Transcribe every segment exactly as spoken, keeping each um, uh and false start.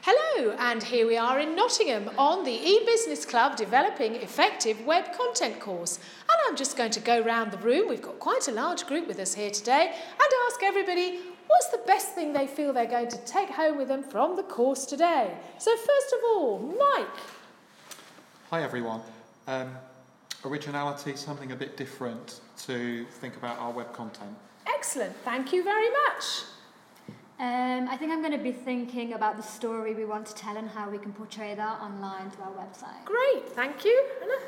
Hello, and here we are in Nottingham on the e-Business Club Developing Effective Web Content course. And I'm just going to go round the room. We've got quite a large group with us here today, and ask everybody what's the best thing they feel they're going to take home with them from the course today. So first of all, Mike. Hi everyone. Um, originality, something a bit different to think about our web content. Excellent, thank you very much. Um, I think I'm going to be thinking about the story we want to tell and how we can portray that online to our website. Great, thank you. Anna?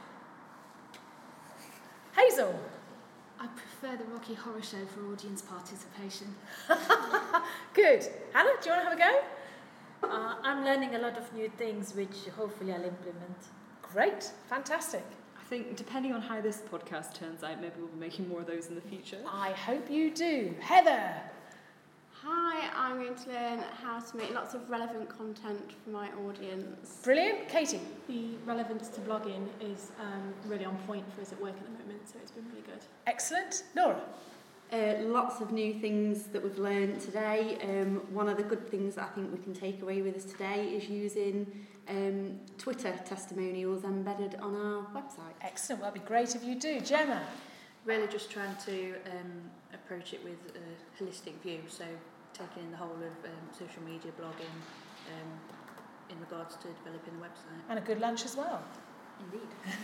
Hazel? I prefer the Rocky Horror Show for audience participation. Good. Hannah, do you want to have a go? Uh, I'm learning a lot of new things which hopefully I'll implement. Great, fantastic. I think depending on how this podcast turns out, maybe we'll be making more of those in the future. I hope you do. Heather? Hi, I'm going to learn how to make lots of relevant content for my audience. Brilliant. Katie? The relevance to blogging is um, really on point for us at work at the moment, so it's been really good. Excellent. Laura? Uh, lots of new things that we've learned today. Um, one of the good things that I think we can take away with us today is using um, Twitter testimonials embedded on our website. Excellent. Well, that'd be great if you do. Gemma? Really just trying to um, approach it with a holistic view, so taking in the whole of um, social media, blogging, um, in regards to developing the website. And a good lunch as well. Indeed.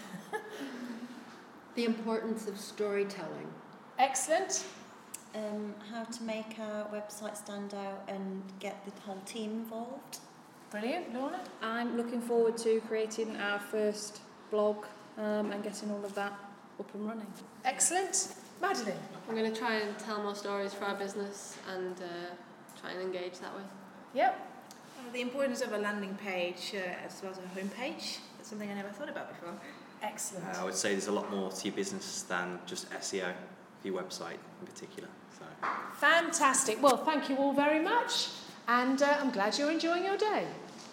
The importance of storytelling. Excellent. Um, how to make our website stand out and get the whole team involved. Brilliant. Lorna? I'm looking forward to creating our first blog um, and getting all of that up and running. Excellent. Madeline? I'm going to try and tell more stories for our business and uh, try and engage that way. Yep. Uh, the importance of a landing page uh, as well as a homepage. That's something I never thought about before. Excellent. Uh, I would say there's a lot more to your business than just S E O for your website in particular. So. Fantastic. Well, thank you all very much, and uh, I'm glad you're enjoying your day.